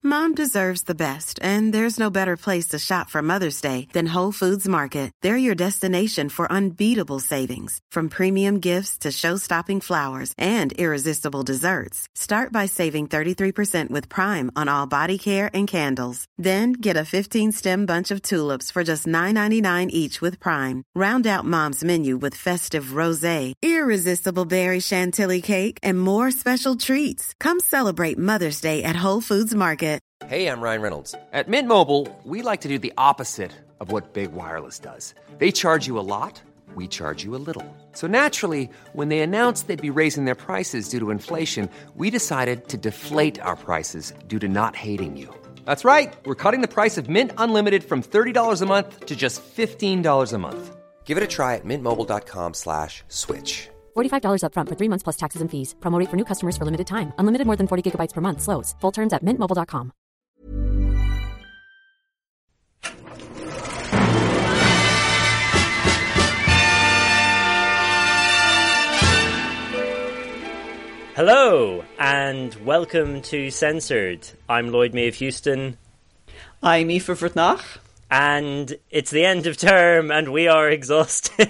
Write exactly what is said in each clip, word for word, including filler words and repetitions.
Mom deserves the best, and there's no better place to shop for Mother's Day than Whole Foods Market. They're your destination for unbeatable savings, from premium gifts to show-stopping flowers and irresistible desserts. Start by saving thirty-three percent with Prime on all body care and candles. Then get a fifteen-stem bunch of tulips for just nine ninety-nine each with Prime. Round out Mom's menu with festive rosé, irresistible berry chantilly cake, and more special treats. Come celebrate Mother's Day at Whole Foods Market. Hey, I'm Ryan Reynolds. At Mint Mobile, we like to do the opposite of what Big Wireless does. They charge you a lot, we charge you a little. So naturally, when they announced they'd be raising their prices due to inflation, we decided to deflate our prices due to not hating you. That's right. We're cutting the price of Mint Unlimited from thirty dollars a month to just fifteen dollars a month. Give it a try at mintmobile.com slash switch. forty-five dollars up front for three months plus taxes and fees. Promo rate for new customers for limited time. Unlimited more than forty gigabytes per month. Slows full terms at mint mobile dot com. Hello, and welcome to Censored. I'm Lloyd May of Houston. I'm Aoife Vrtnach. And it's the end of term, and we are exhausted.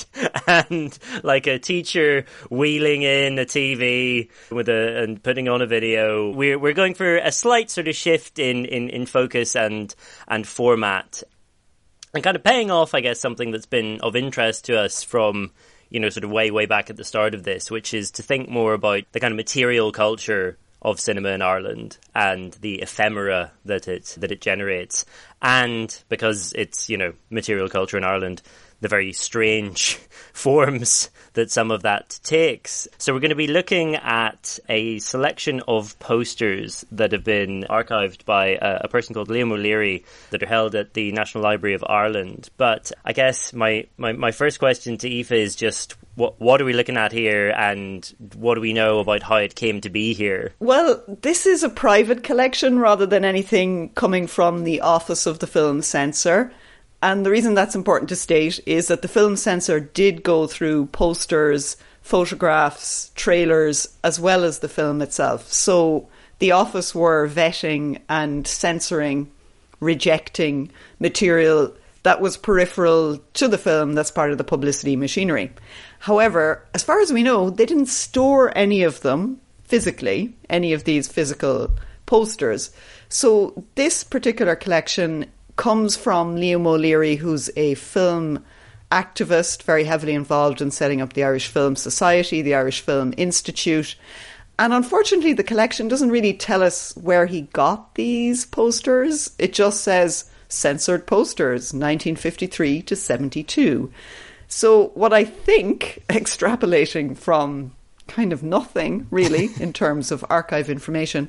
And like a teacher wheeling in a T V with a and putting on a video, we're we're going for a slight sort of shift in, in, in focus and and format, and kind of paying off, I guess, something that's been of interest to us from, you know, sort of way way back at the start of this, which is to think more about the kind of material culture of cinema in Ireland and the ephemera that it that it generates, and because it's, you know, material culture in Ireland, the very strange forms that some of that takes. So we're going to be looking at a selection of posters that have been archived by a, a person called Liam O'Leary that are held at the National Library of Ireland. But I guess my, my, my first question to Aoife is just, what, what are we looking at here, and what do we know about how it came to be here? Well, this is a private collection rather than anything coming from the Office of the Film Censor. And the reason that's important to state is that the film censor did go through posters, photographs, trailers, as well as the film itself. So the office were vetting and censoring, rejecting material that was peripheral to the film, that's part of the publicity machinery. However, as far as we know, they didn't store any of them physically, any of these physical posters. So this particular collection comes from Liam O'Leary, who's a film activist, very heavily involved in setting up the Irish Film Society, the Irish Film Institute. And unfortunately, the collection doesn't really tell us where he got these posters. It just says censored posters, nineteen fifty-three to seventy-two. So what I think, extrapolating from kind of nothing really in terms of archive information,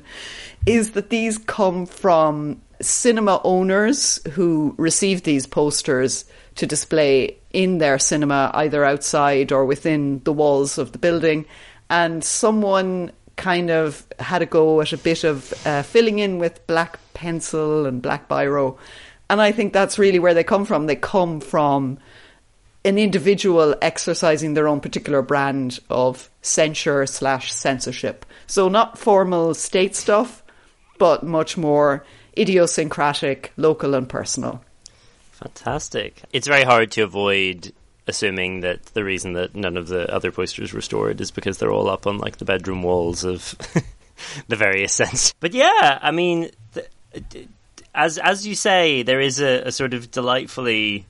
is that these come from cinema owners who received these posters to display in their cinema, either outside or within the walls of the building. And someone kind of had a go at a bit of uh, filling in with black pencil and black biro. And I think that's really where they come from. They come from an individual exercising their own particular brand of censure slash censorship. So not formal state stuff, but much more idiosyncratic, local and personal. Fantastic. It's very hard to avoid assuming that the reason that none of the other posters were stored is because they're all up on like the bedroom walls of the various sense. But yeah, I mean, th- as as you say, there is a, a sort of delightfully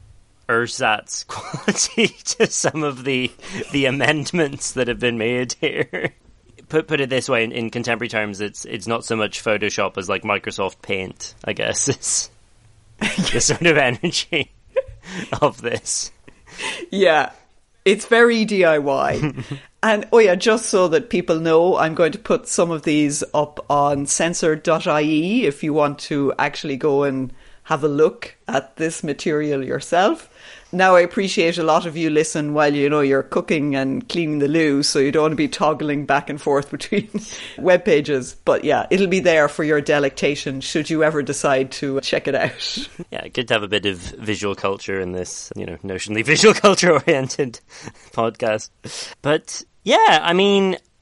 ersatz quality to some of the the amendments that have been made here. Put put it this way, in, in contemporary terms, it's it's not so much Photoshop as like Microsoft Paint, I guess. It's the sort of energy of this. Yeah, it's very D I Y. And, oh yeah, just so that people know, I'm going to put some of these up on censored dot I E if you want to actually go and have a look at this material yourself. Now, I appreciate a lot of you listen while, you know, you're cooking and cleaning the loo, so you don't want to be toggling back and forth between web pages. But yeah, it'll be there for your delectation should you ever decide to check it out. Yeah, good to have a bit of visual culture in this, you know, notionally visual culture oriented podcast. But yeah, I mean,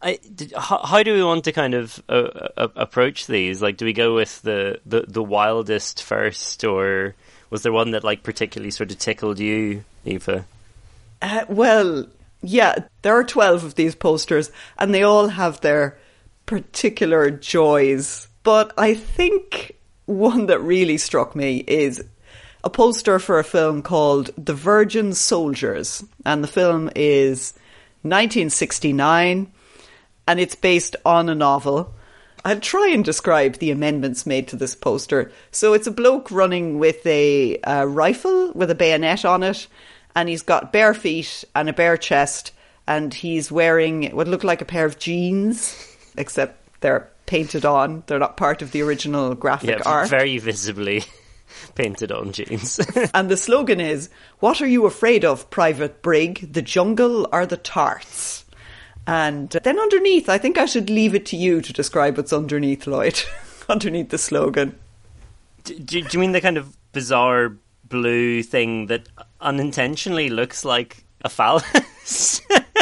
I, did, how, how do we want to kind of uh, uh, approach these? Like, do we go with the, the, the wildest first, or was there one that like particularly sort of tickled you, Aoife? Uh, well, yeah, there are twelve of these posters, and they all have their particular joys. But I think one that really struck me is a poster for a film called The Virgin Soldiers, and the film is nineteen sixty-nine. And it's based on a novel. I'll try and describe the amendments made to this poster. So it's a bloke running with a, a rifle with a bayonet on it, and he's got bare feet and a bare chest, and he's wearing what look like a pair of jeans, except they're painted on. They're not part of the original graphic yeah, art. Very visibly painted on jeans. And the slogan is, "What are you afraid of, Private Brig? The jungle or the tarts?" And then underneath, I think I should leave it to you to describe what's underneath, Lloyd, underneath the slogan. Do, do, do you mean the kind of bizarre blue thing that unintentionally looks like a phallus?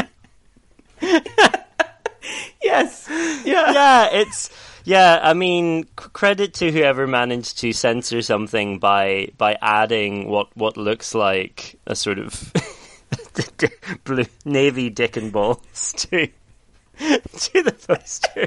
Yes. Yeah. Yeah, it's... Yeah, I mean, credit to whoever managed to censor something by by adding what, what looks like a sort of... blue navy dick and balls to to the poster.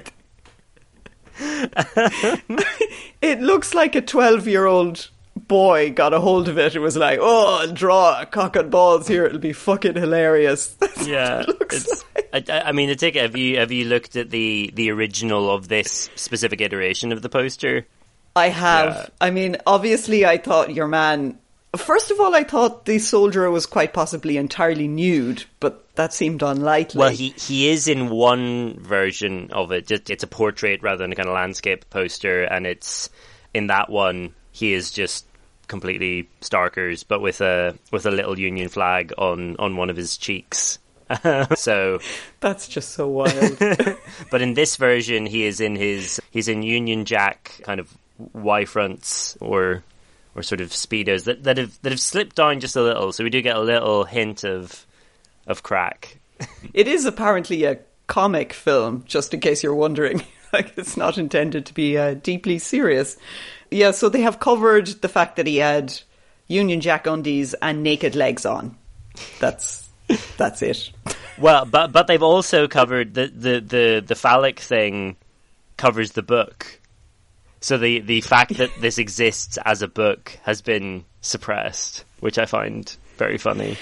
It looks like a twelve-year-old boy got a hold of it and was like, "Oh, I'll draw a cock and balls here. It'll be fucking hilarious." That's yeah, what it looks it's, like. I, I mean, I take it. Have you have you looked at the the original of this specific iteration of the poster? I have. Yeah. I mean, obviously, I thought your man. First of all, I thought the soldier was quite possibly entirely nude, but that seemed unlikely. Well, he, he is in one version of it. It's a portrait rather than a kind of landscape poster, and it's in that one he is just completely starkers, but with a with a little Union flag on, on one of his cheeks. So that's just so wild. But in this version, he is in his he's in Union Jack kind of Y fronts or. or sort of speedos that, that have that have slipped down just a little, so we do get a little hint of of crack. It is apparently a comic film, just in case you're wondering. Like, it's not intended to be uh, deeply serious. Yeah, so they have covered the fact that he had Union Jack undies and naked legs on. That's that's it. Well, but but they've also covered the the the, the phallic thing covers the book. So the, the fact that this exists as a book has been suppressed, which I find very funny.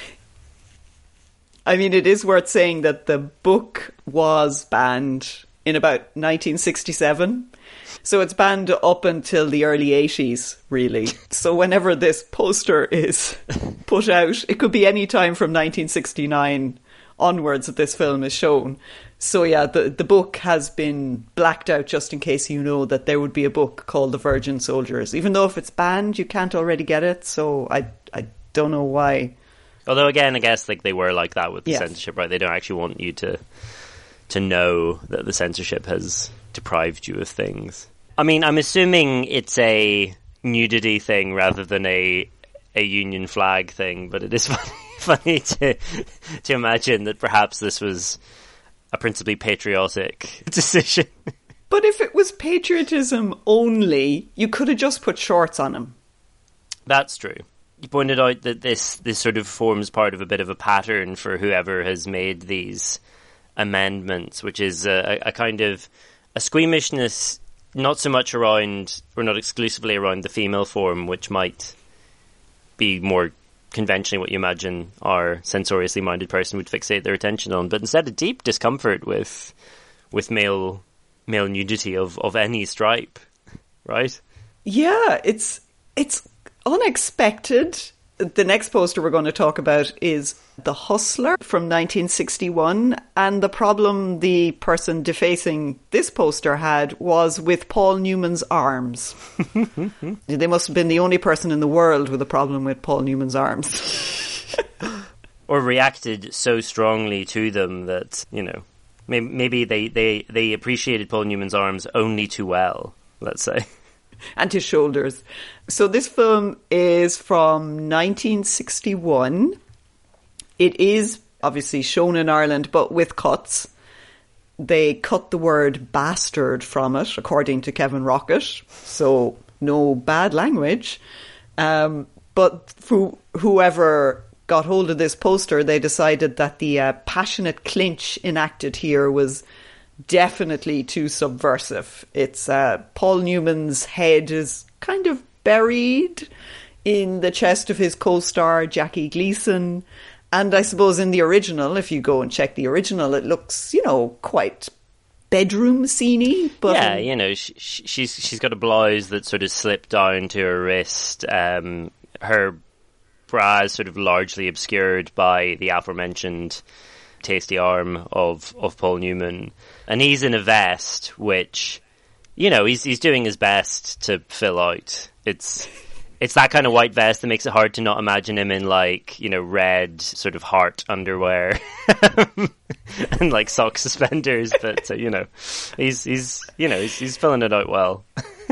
I mean, it is worth saying that the book was banned in about nineteen sixty-seven. So it's banned up until the early eighties, really. So whenever this poster is put out, it could be any time from nineteen sixty-nine onwards that this film is shown. So yeah, the the book has been blacked out just in case you know that there would be a book called The Virgin Soldiers. Even though if it's banned, you can't already get it. So I I don't know why. Although again, I guess like they were like that with the yes. censorship, right? They don't actually want you to to know that the censorship has deprived you of things. I mean, I'm assuming it's a nudity thing rather than a a Union flag thing, but it is funny, funny to to imagine that perhaps this was a principally patriotic decision. But if it was patriotism only, you could have just put shorts on him. That's true. You pointed out that this, this sort of forms part of a bit of a pattern for whoever has made these amendments, which is a, a kind of a squeamishness, not so much around, or not exclusively around the female form, which might be more conventionally what you imagine our censoriously minded person would fixate their attention on, but instead a deep discomfort with with male male nudity of, of any stripe, right? Yeah, it's it's unexpected. The next poster we're going to talk about is The Hustler from nineteen sixty-one, and the problem the person defacing this poster had was with Paul Newman's arms. They must have been the only person in the world with a problem with Paul Newman's arms. Or reacted so strongly to them that, you know, maybe, maybe they, they, they appreciated Paul Newman's arms only too well, let's say. And his shoulders. So this film is from nineteen sixty-one. It is obviously shown in Ireland, but with cuts. They cut the word bastard from it, according to Kevin Rocket. So no bad language. Um, but for whoever got hold of this poster, they decided that the uh, passionate clinch enacted here was definitely too subversive. It's uh, Paul Newman's head is kind of buried in the chest of his co-star Jackie Gleason. And I suppose in the original, if you go and check the original, it looks, you know, quite bedroom scene-y. But yeah, you know, she, she's she's got a blouse that sort of slipped down to her wrist. Um, her bra is sort of largely obscured by the aforementioned tasty arm of, of Paul Newman. And he's in a vest, which, you know, he's he's doing his best to fill out. It's... It's that kind of white vest that makes it hard to not imagine him in, like, you know, red sort of heart underwear and like sock suspenders. But uh, you know, he's he's you know he's he's filling it out well.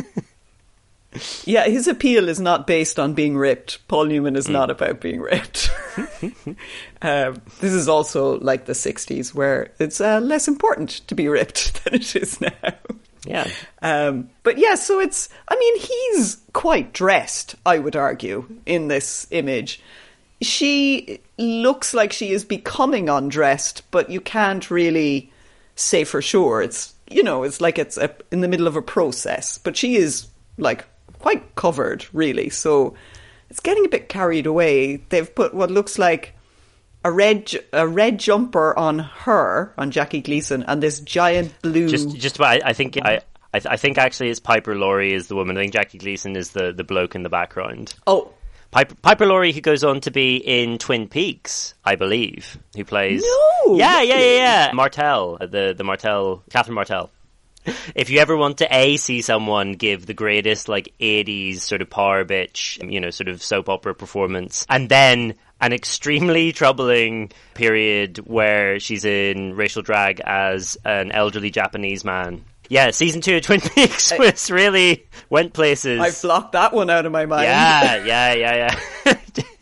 Yeah, his appeal is not based on being ripped. Paul Newman is mm. not about being ripped. um, this is also like the sixties, where it's uh, less important to be ripped than it is now. Yeah. Um, but yeah, so it's, I mean, he's quite dressed, I would argue, in this image. She looks like she is becoming undressed, but you can't really say for sure. It's, you know, it's like it's a, in the middle of a process, but she is like quite covered, really. So it's getting a bit carried away. They've put what looks like a red a red jumper on her, on Jackie Gleason, and this giant blue... Just just about, I think I, I I think actually it's Piper Laurie is the woman. I think Jackie Gleason is the, the bloke in the background. Oh. Piper, Piper Laurie, who goes on to be in Twin Peaks, I believe, who plays... No! Yeah, yeah, yeah, yeah. Martell, the, the Martell, Catherine Martell. If you ever want to A, see someone give the greatest, like, eighties sort of power bitch, you know, sort of soap opera performance, and then an extremely troubling period where she's in racial drag as an elderly Japanese man. Yeah, season two of Twin Peaks was really went places. I blocked that one out of my mind. Yeah, yeah, yeah, yeah.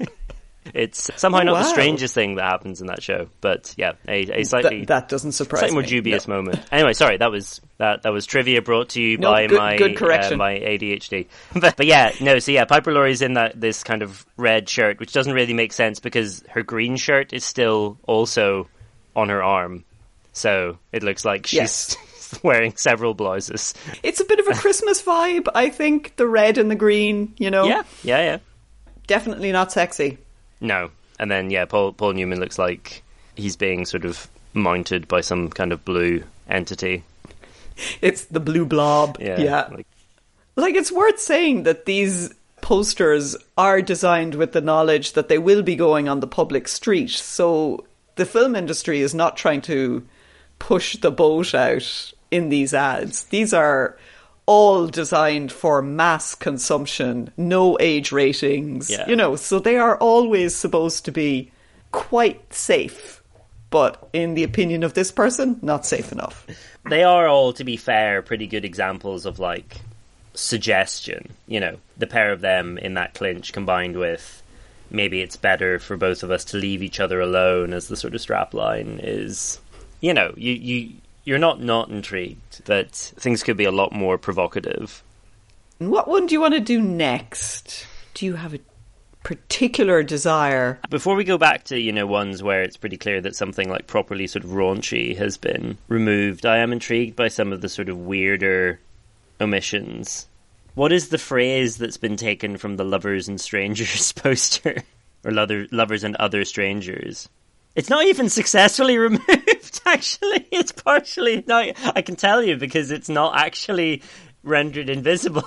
It's somehow oh, not wow. the strangest thing that happens in that show, but yeah, a, a slightly Th- that doesn't surprise slightly more me. dubious no. moment. Anyway, sorry, that was that that was trivia brought to you no, by good, my good correction. Uh, my A D H D. but, but yeah, no, so yeah, Piper Laurie's in that this kind of red shirt, which doesn't really make sense because her green shirt is still also on her arm, so it looks like she's yes. wearing several blouses. It's a bit of a Christmas vibe, I think. The red and the green, you know. Yeah, yeah, yeah. Definitely not sexy. No. And then, yeah, Paul Paul Newman looks like he's being sort of mounted by some kind of blue entity. It's the blue blob. Yeah. yeah. Like, like, it's worth saying that these posters are designed with the knowledge that they will be going on the public street. So the film industry is not trying to push the boat out in these ads. These are all designed for mass consumption, no age ratings, yeah. you know, so they are always supposed to be quite safe. But in the opinion of this person, not safe enough. They are all, to be fair, pretty good examples of, like, suggestion. You know, the pair of them in that clinch combined with maybe it's better for both of us to leave each other alone as the sort of strapline is, you know, you... you You're not not intrigued that things could be a lot more provocative. What one do you want to do next? Do you have a particular desire? Before we go back to, you know, ones where it's pretty clear that something like properly sort of raunchy has been removed, I am intrigued by some of the sort of weirder omissions. What is the phrase that's been taken from the Lovers and Strangers poster? Or Lo- Lovers and Other Strangers? It's not even successfully removed, actually. It's partially... No, I can tell you because it's not actually rendered invisible.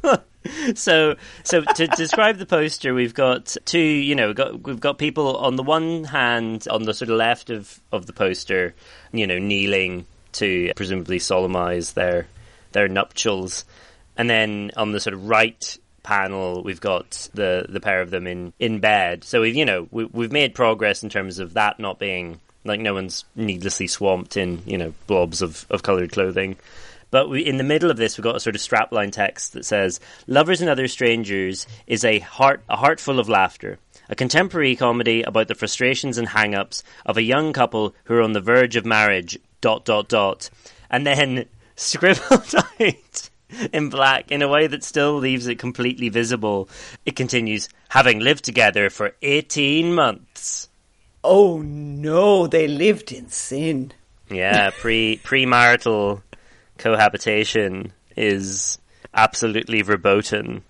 so so to describe the poster, we've got two, you know, we've got, we've got people on the one hand, on the sort of left of, of the poster, you know, kneeling to presumably solemnize their, their nuptials. And then on the sort of right panel, we've got the the pair of them in in bed. So we've, you know, we, we've made progress in terms of that not being like no one's needlessly swamped in, you know, blobs of of coloured clothing. But we, in the middle of this, we've got a sort of strapline text that says, "Lovers and Other Strangers is a heart a heart full of laughter, a contemporary comedy about the frustrations and hang-ups of a young couple who are on the verge of marriage, dot, dot, dot, and then scribbled out in black in a way that still leaves it completely visible. It continues, having lived together for eighteen months. Oh no, they lived in sin. Yeah, pre premarital cohabitation is absolutely verboten.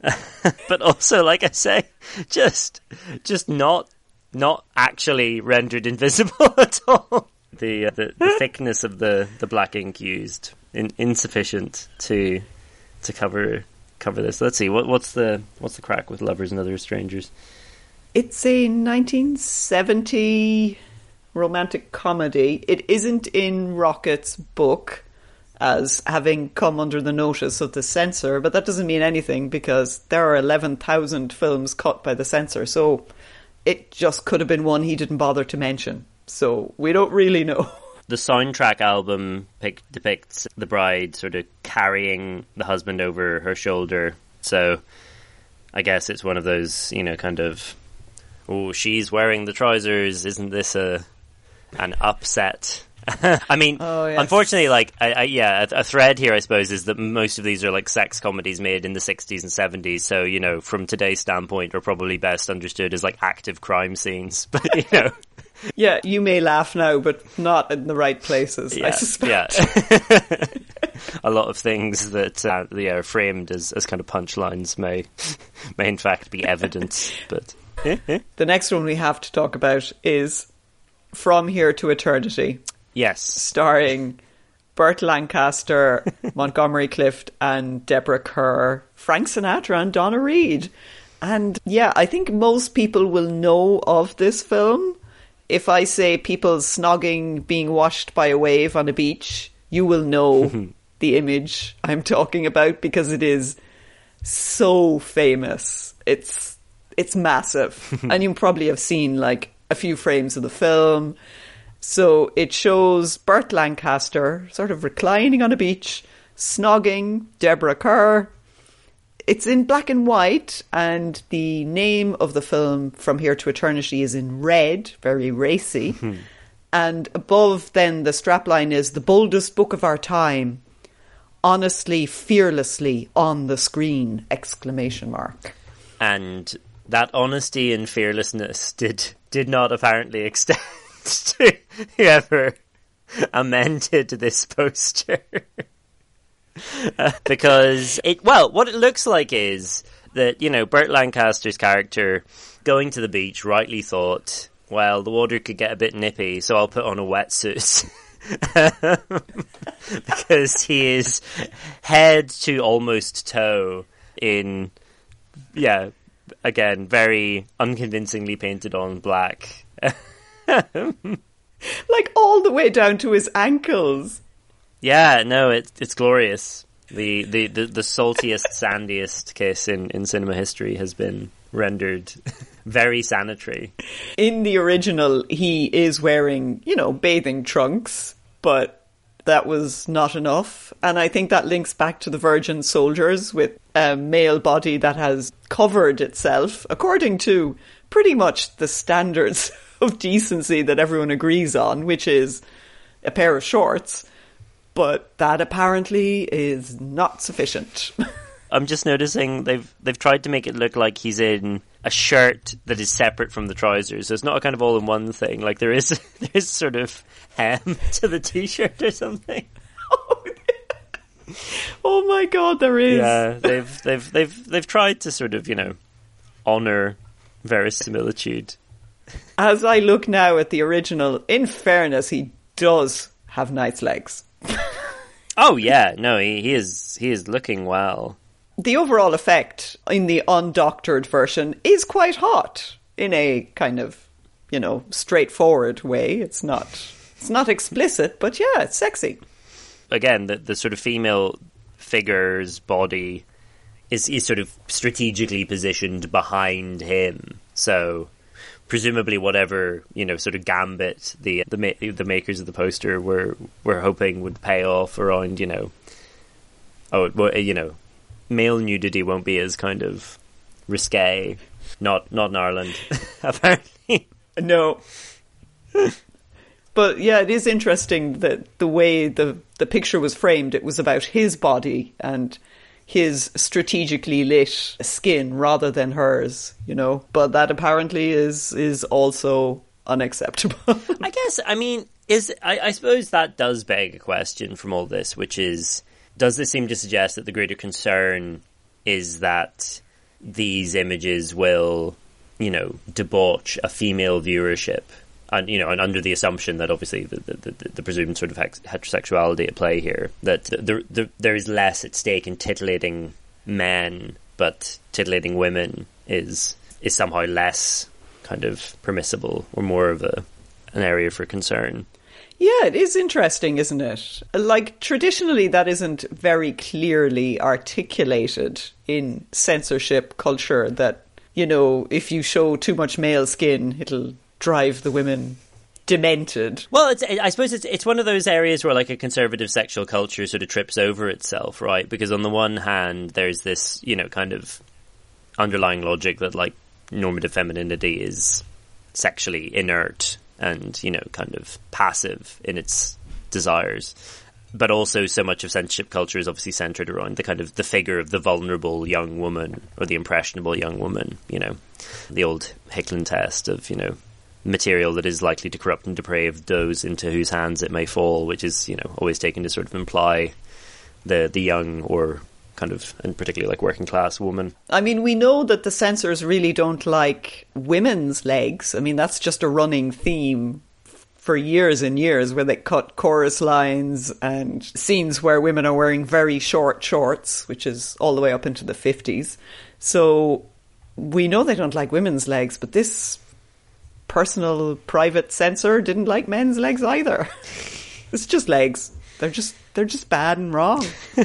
But also, like I say, just just not not actually rendered invisible at all. The uh, the, the thickness of the, the black ink used in, insufficient to to cover cover this. Let's see what what's the what's the crack with Lovers and Other Strangers. It's a nineteen seventy romantic comedy. It isn't in Rocket's book as having come under the notice of the censor, but that doesn't mean anything because there are eleven thousand films cut by the censor, so it just could have been one he didn't bother to mention. So we don't really know. The soundtrack album pic- depicts the bride sort of carrying the husband over her shoulder, so I guess it's one of those, you know, kind of, oh, she's wearing the trousers, isn't this a an upset? I mean, oh, yes. Unfortunately, like, I, I, yeah, a, a thread here, I suppose, is that most of these are like sex comedies made in the sixties and seventies. So, you know, from today's standpoint, are probably best understood as like active crime scenes. But, you know. Yeah, you may laugh now, but not in the right places, yeah, I suspect. Yeah. A lot of things that uh, yeah, are framed as, as kind of punchlines may, may in fact be evidence. But the next one we have to talk about is From Here to Eternity. Yes. Starring Burt Lancaster, Montgomery Clift and Deborah Kerr, Frank Sinatra and Donna Reed. And yeah, I think most people will know of this film. If I say people snogging being washed by a wave on a beach, you will know the image I'm talking about because it is so famous. It's it's massive. And you probably have seen like a few frames of the film. So it shows Burt Lancaster sort of reclining on a beach, snogging Deborah Kerr. It's in black and white, and the name of the film, From Here to Eternity, is in red, very racy. And above then the strapline is the boldest book of our time, honestly, fearlessly on the screen, exclamation mark. And that honesty and fearlessness did did not apparently extend to whoever amended this poster. uh, because it well what it looks like is that, you know, Burt Lancaster's character going to the beach rightly thought, well, the water could get a bit nippy, so I'll put on a wetsuit. Because he is head to almost toe in, yeah, again, very unconvincingly painted on black. Like all the way down to his ankles. Yeah, no, it's it's glorious. The the, the, the saltiest, sandiest kiss in, in cinema history has been rendered very sanitary. In the original, he is wearing, you know, bathing trunks, but that was not enough. And I think that links back to the Virgin Soldiers with a male body that has covered itself according to pretty much the standards of decency that everyone agrees on, which is a pair of shorts. But that apparently is not sufficient. I'm just noticing they've they've tried to make it look like he's in a shirt that is separate from the trousers. So it's not a kind of all-in-one thing. Like there is there is sort of hem to the t-shirt or something. Oh my god, there is. Yeah, they've they've they've they've tried to sort of, you know, honour verisimilitude. As I look now at the original, in fairness, he does have nice legs. Oh yeah, no, he, he is he is looking well. The overall effect in the undoctored version is quite hot in a kind of, you know, straightforward way. It's not it's not explicit, but yeah, it's sexy. Again, the the sort of female figure's body is is sort of strategically positioned behind him. So presumably whatever, you know, sort of gambit the the ma- the makers of the poster were were hoping would pay off around, you know, oh, well, you know, male nudity won't be as kind of risque. Not not in Ireland, apparently. No. But yeah, it is interesting that the way the, the picture was framed, it was about his body and his strategically lit skin rather than hers, you know. But that apparently is is also unacceptable. I guess, I mean, is I, I suppose that does beg a question from all this, which is, does this seem to suggest that the greater concern is that these images will, you know, debauch a female viewership? And, you know, and under the assumption that obviously the, the, the, the presumed sort of heterosexuality at play here, that the, the, there is less at stake in titillating men, but titillating women is is somehow less kind of permissible or more of a an area for concern. Yeah, it is interesting, isn't it? Like, traditionally, that isn't very clearly articulated in censorship culture, that, you know, if you show too much male skin, it'll drive the women demented. Well, it's, I suppose it's it's one of those areas where, like, a conservative sexual culture sort of trips over itself, right? Because on the one hand, there's this, you know, kind of underlying logic that, like, normative femininity is sexually inert and, you know, kind of passive in its desires. But also so much of censorship culture is obviously centred around the kind of the figure of the vulnerable young woman or the impressionable young woman, you know. The old Hicklin test of, you know, material that is likely to corrupt and deprave those into whose hands it may fall, which is, you know, always taken to sort of imply the the young or kind of, and particularly like working class woman. I mean, we know that the censors really don't like women's legs. I mean, that's just a running theme for years and years, where they cut chorus lines and scenes where women are wearing very short shorts, which is all the way up into the fifties. So we know they don't like women's legs, but this personal private censor didn't like men's legs either. It's just legs. They're just they're just bad and wrong.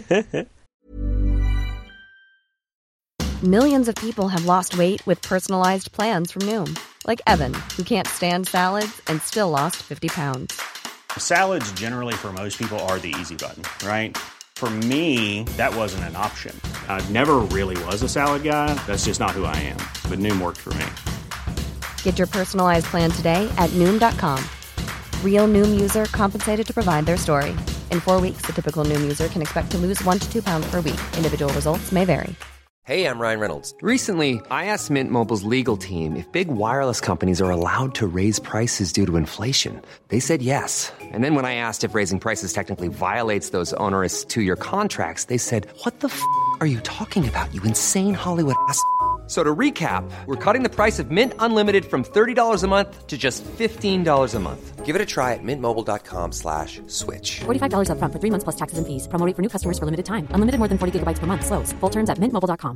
Millions of people have lost weight with personalized plans from Noom. Like Evan, who can't stand salads and still lost fifty pounds. Salads generally for most people are the easy button, right? For me, that wasn't an option. I never really was a salad guy. That's just not who I am. But Noom worked for me. Get your personalized plan today at Noom dot com. Real Noom user compensated to provide their story. In four weeks, the typical Noom user can expect to lose one to two pounds per week. Individual results may vary. Hey, I'm Ryan Reynolds. Recently, I asked Mint Mobile's legal team if big wireless companies are allowed to raise prices due to inflation. They said yes. And then when I asked if raising prices technically violates those onerous two-year contracts, they said, what the f*** are you talking about, you insane Hollywood ass f- So to recap, we're cutting the price of Mint Unlimited from thirty dollars a month to just fifteen dollars a month. Give it a try at mintmobile.com slash switch. forty-five dollars up front for three months plus taxes and fees. Promo rate for new customers for limited time. Unlimited more than forty gigabytes per month. Slows full terms at mint mobile dot com.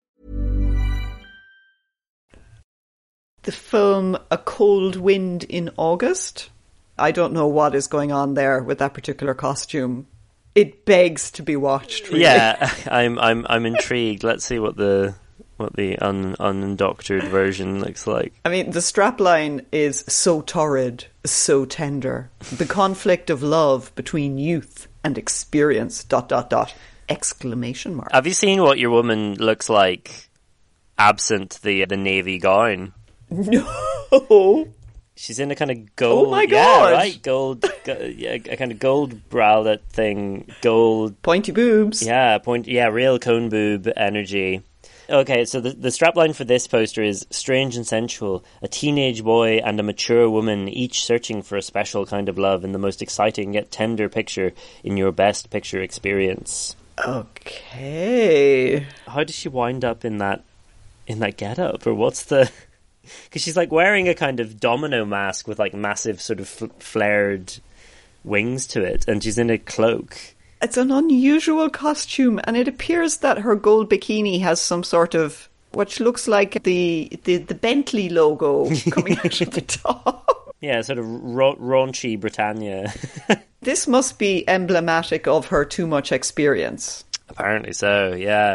The film A Cold Wind in August. I don't know what is going on there with that particular costume. It begs to be watched, really. Yeah, I'm I'm I'm intrigued. Let's see what the what the un undoctored version looks like. I mean, the strapline is so torrid, so tender. The conflict of love between youth and experience, dot, dot, dot, exclamation mark. Have you seen what your woman looks like absent the the navy gown? No. She's in a kind of gold... Oh my yeah, God. right? Gold... go, yeah, a kind of gold bralette thing. Gold... Pointy boobs. Yeah, point. Yeah, real cone boob energy. Okay, so the, the strapline for this poster is strange and sensual. A teenage boy and a mature woman, each searching for a special kind of love in the most exciting yet tender picture in your best picture experience. Okay. How does she wind up in that in that getup? Or what's the... Because she's like wearing a kind of domino mask with like massive sort of fl- flared wings to it, and she's in a cloak. It's an unusual costume, and it appears that her gold bikini has some sort of, which looks like the the, the Bentley logo coming out of the top. Yeah, sort of ra- raunchy Britannia. This must be emblematic of her too much experience. Apparently so, yeah.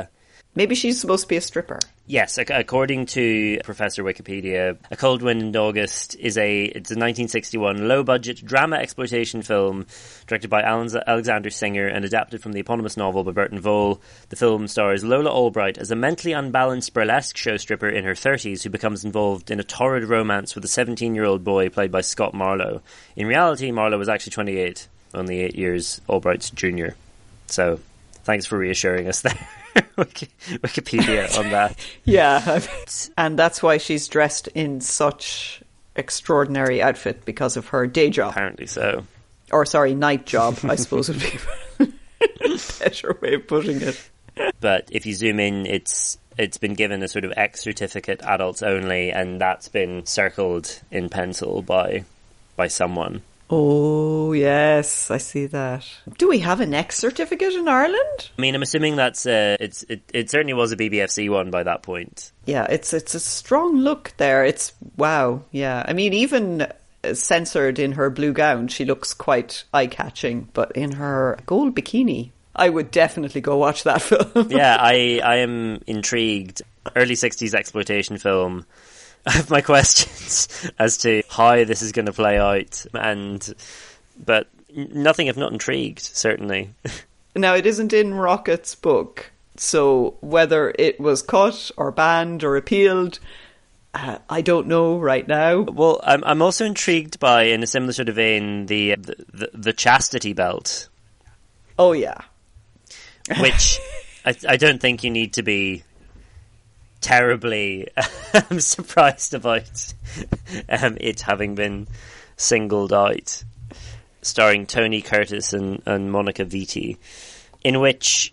Maybe she's supposed to be a stripper. Yes, ac- according to Professor Wikipedia, A Cold Wind in August is a it's a nineteen sixty-one low-budget drama exploitation film directed by Alan- Alexander Singer and adapted from the eponymous novel by Burton Vole. The film stars Lola Albright as a mentally unbalanced burlesque show stripper in her thirties who becomes involved in a torrid romance with a seventeen-year-old boy played by Scott Marlowe. In reality, Marlowe was actually twenty-eight, only eight years Albright's junior. So, thanks for reassuring us there. Wikipedia on that. Yeah, and that's why she's dressed in such extraordinary outfit, because of her day job. Apparently so. Or sorry, night job, I suppose would be a better way of putting it. But if you zoom in, it's it's been given a sort of X certificate, adults only, and that's been circled in pencil by by someone. Oh, yes, I see that. Do we have an X certificate in Ireland? I mean, I'm assuming that's uh, it's it, it certainly was a B B F C one by that point. Yeah, it's it's a strong look there. It's wow, yeah. I mean, even censored in her blue gown, she looks quite eye-catching. But in her gold bikini, I would definitely go watch that film. Yeah, I I am intrigued. Early sixties exploitation film. I have my questions as to how this is going to play out, and but nothing if not intrigued, certainly. Now, it isn't in Rocket's book, so whether it was cut or banned or appealed, uh, I don't know right now. Well, I'm I'm also intrigued by, in a similar sort of vein, the the, the, the chastity belt. Oh yeah, which I I don't think you need to be terribly I'm surprised about um, it having been singled out, starring Tony Curtis and, and Monica Vitti, in which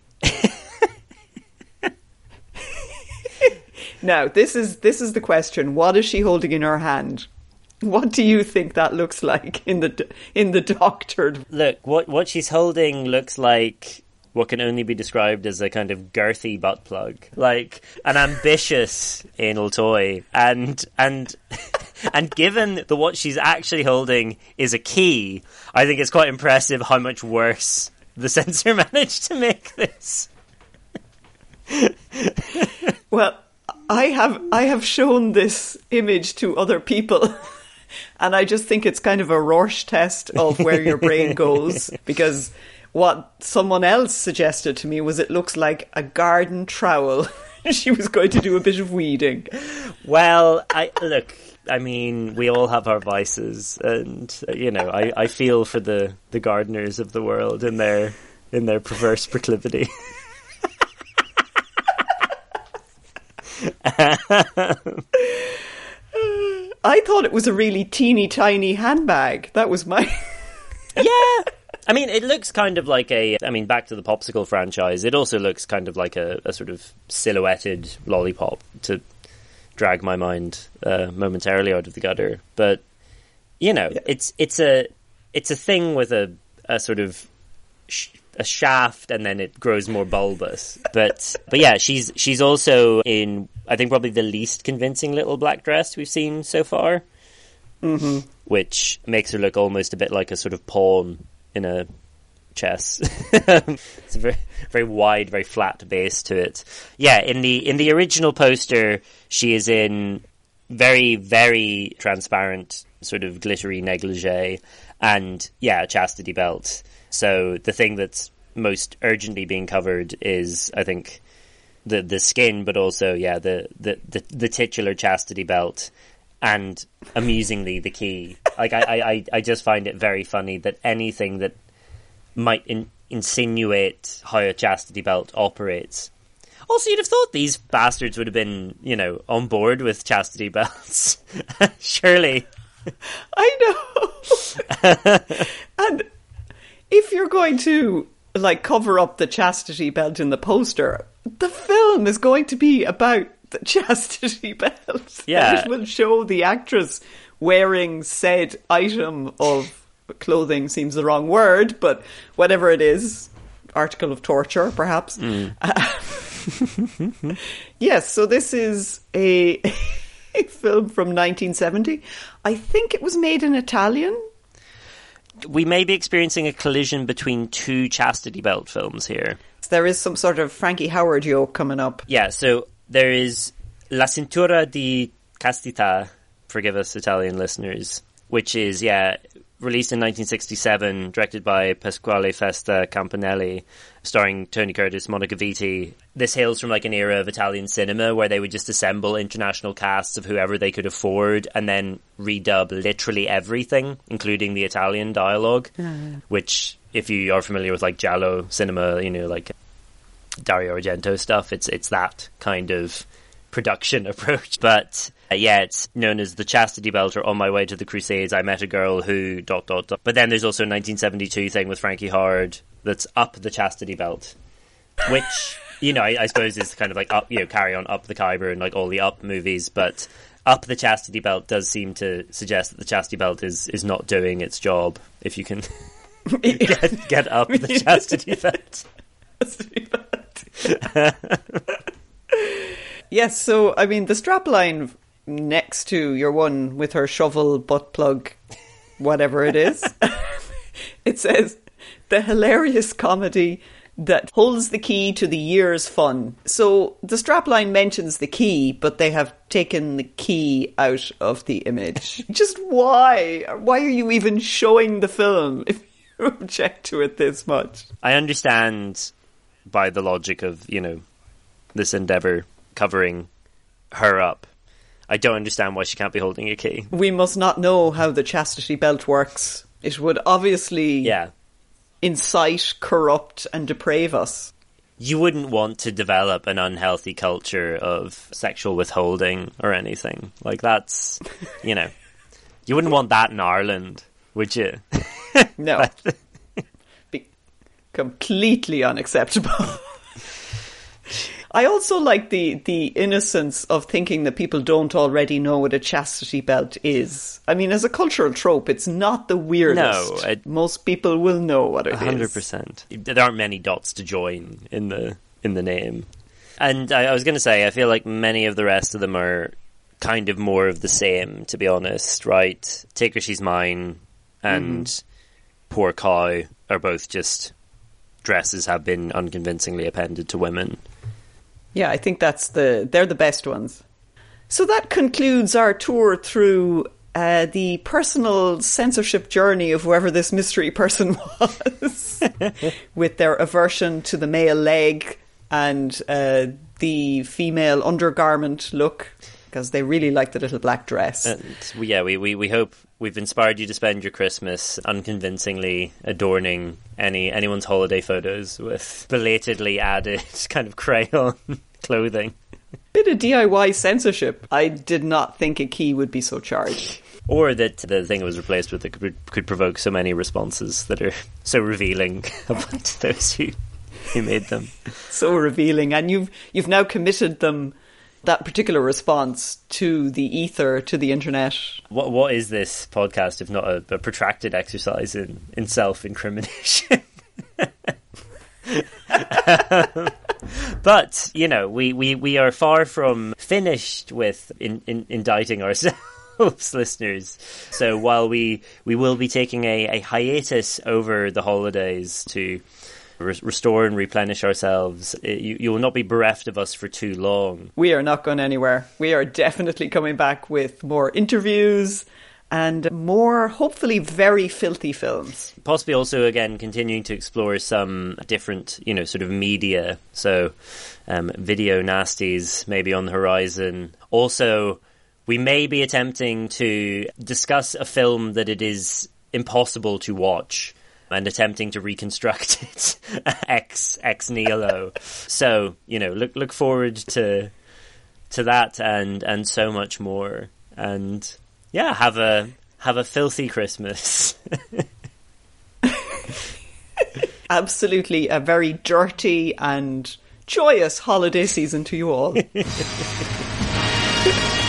now this is this is the question: what is she holding in her hand? What do you think that looks like in the in the doctored look? What what she's holding looks like what can only be described as a kind of girthy butt plug, like an ambitious anal toy. And and and given that what she's actually holding is a key, I think it's quite impressive how much worse the censor managed to make this. Well, I have I have shown this image to other people. And I just think it's kind of a Rorschach test of where your brain goes, because what someone else suggested to me was it looks like a garden trowel. She was going to do a bit of weeding. Well, I look, I mean, we all have our vices, and, you know, I, I feel for the, the gardeners of the world in their, in their perverse proclivity. I thought it was a really teeny tiny handbag. That was my... Yeah. I mean, it looks kind of like a... I mean, back to the Popsicle franchise, it also looks kind of like a, a sort of silhouetted lollipop, to drag my mind uh, momentarily out of the gutter. But, you know, yeah. it's it's a it's a thing with a, a sort of... Sh- a shaft, and then it grows more bulbous. But but yeah, she's she's also in, I think, probably the least convincing little black dress we've seen so far. Mm-hmm. Which makes her look almost a bit like a sort of pawn in a chess. It's a very very wide, very flat base to it. Yeah, in the in the original poster, she is in very, very transparent, sort of glittery negligee, and yeah, a chastity belt. So the thing that's most urgently being covered is, I think, the the skin, but also, yeah, the, the, the, the titular chastity belt, and amusingly the key. Like I, I, I just find it very funny that anything that might in, insinuate how a chastity belt operates. Also, you'd have thought these bastards would have been, you know, on board with chastity belts. Surely. I know. And if you're going to, like, cover up the chastity belt in the poster, the film is going to be about the chastity belt. Yeah. It will show the actress wearing said item of clothing, seems the wrong word, but whatever it is, article of torture, perhaps. Mm. Uh, yes, so this is a, a film from nineteen seventy. I think it was made in Italian. we may be experiencing a collision between two Chastity Belt films here. There is some sort of Frankie Howard yoke coming up. Yeah, so there is La Cintura di Castità, forgive us Italian listeners, which is, yeah, released in nineteen sixty-seven, directed by Pasquale Festa Campanelli, starring Tony Curtis, Monica Vitti. This hails from like an era of Italian cinema where they would just assemble international casts of whoever they could afford and then redub literally everything, including the Italian dialogue, mm. which, if you are familiar with like Giallo cinema, you know, like Dario Argento stuff, it's it's that kind of production approach. But uh, yeah, it's known as the Chastity Belt, or On My Way to the Crusades, I Met a Girl Who... dot dot dot. But then there's also a nineteen seventy-two thing with Frankie Howard that's Up the Chastity Belt, which, you know, I, I suppose is kind of like up, you know, carry on Up the Khyber and like all the Up movies, but Up the Chastity Belt does seem to suggest that the Chastity Belt is, is not doing its job, if you can get, get up the Chastity Belt. Chastity Belt. Yes, so, I mean, the strapline next to your one with her shovel, butt plug, whatever it is, it says, the hilarious comedy that holds the key to the year's fun. So the strapline mentions the key, but they have taken the key out of the image. Just why? Why are you even showing the film if you object to it this much? I understand by the logic of, you know, this endeavour covering her up. I don't understand why she can't be holding a key. We must not know how the chastity belt works. It would obviously yeah. incite, corrupt and deprave us. You wouldn't want to develop an unhealthy culture of sexual withholding or anything. Like, that's, you know, you wouldn't want that in Ireland, would you? No. Be completely unacceptable. I also like the, the innocence of thinking that people don't already know what a chastity belt is. I mean, as a cultural trope, it's not the weirdest. No, it, most people will know what it one hundred percent. is. one hundred percent. There aren't many dots to join in the in the name. And I, I was going to say, I feel like many of the rest of them are kind of more of the same, to be honest, right? Take Her, She's Mine and mm. Poor Cow are both just dresses have been unconvincingly appended to women. Yeah, I think that's the they're the best ones. So that concludes our tour through uh, the personal censorship journey of whoever this mystery person was, with their aversion to the male leg and uh, the female undergarment look, because they really like the little black dress. And yeah, we, we, we hope we've inspired you to spend your Christmas unconvincingly adorning any anyone's holiday photos with belatedly added kind of crayon clothing. Bit of D I Y censorship. I did not think a key would be so charged. Or that the thing it was replaced with that could, could provoke so many responses that are so revealing about those who, who made them. So revealing. And you've you've now committed them, that particular response, to the ether, to the internet. What What is this podcast if not a, a protracted exercise in, in self-incrimination? um, but, you know, we, we, we are far from finished with in, in, indicting ourselves, listeners. So while we, we will be taking a, a hiatus over the holidays to re- restore and replenish ourselves, it, you, you will not be bereft of us for too long. We are not going anywhere. We are definitely coming back with more interviews and more, hopefully, very filthy films. Possibly also, again, continuing to explore some different, you know, sort of media. So, um, video nasties maybe on the horizon. Also, we may be attempting to discuss a film that it is impossible to watch and attempting to reconstruct it ex, ex nihilo. So, you know, look look forward to to that and, and so much more. And yeah, have a have a filthy Christmas. Absolutely, a very dirty and joyous holiday season to you all.